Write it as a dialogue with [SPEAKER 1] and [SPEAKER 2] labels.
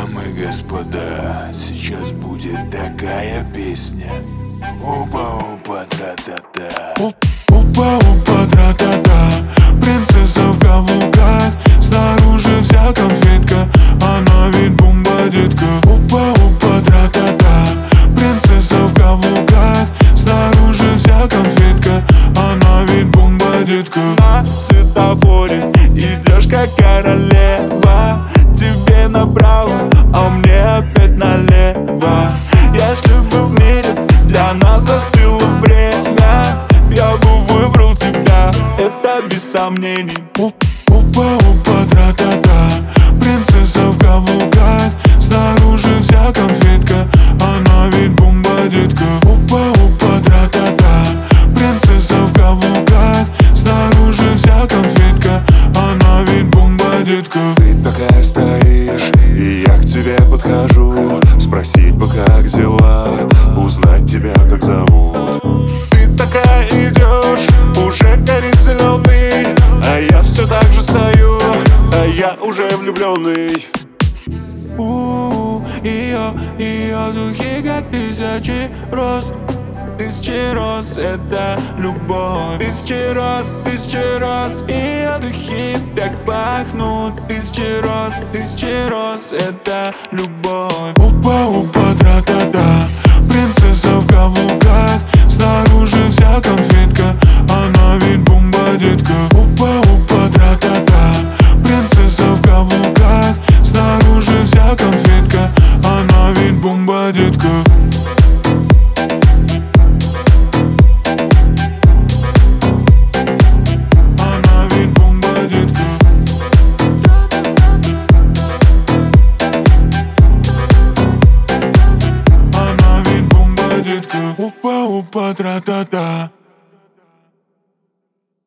[SPEAKER 1] Дамы и господа, сейчас будет такая песня. Опа-опа, тра-та-та.
[SPEAKER 2] Опа-опа, тра-та-та. Принцесса в каблуках, снаружи вся конфетка, она ведь бомба, детка. Опа-опа, тра-та-та. Принцесса в каблуках, снаружи вся конфетка, она ведь бомба, детка.
[SPEAKER 3] На светофоре идешь как королева, тебе направо, а мне опять налево. Если бы в мире для нас застыло время, я бы выбрал тебя, это без сомнений.
[SPEAKER 2] Опа-опа, тра-та-та. Принцесса в каблуках, снаружи вся конфетка, она ведь бомба, детка. Опа-опа, тра-та-та. Принцесса в каблуках, снаружи вся конфетка, она ведь бомба, детка.
[SPEAKER 4] Ты такая стоишь, и я к тебе подхожу, спросить бы, как дела, узнать тебя, как зовут.
[SPEAKER 3] Ты такая идешь, уже горит зеленый, а я все так же стою, а я уже влюбленный.
[SPEAKER 2] Ее духи как тысячи роз. Тысячи роз — это любовь. Тысячи роз, ее духи так пахнут. Тысячи роз — это любовь. Опа-опа, тра-та-та. Принцесса в каблуках, снаружи вся конфетка, она ведь бомба, детка. Опа-опа, тра-та-та. Принцесса в каблуках, снаружи вся конфетка, она ведь бомба, детка. Она ведь бомба, детка. Она ведь бомба, детка. Опа-опа, тра-та-та.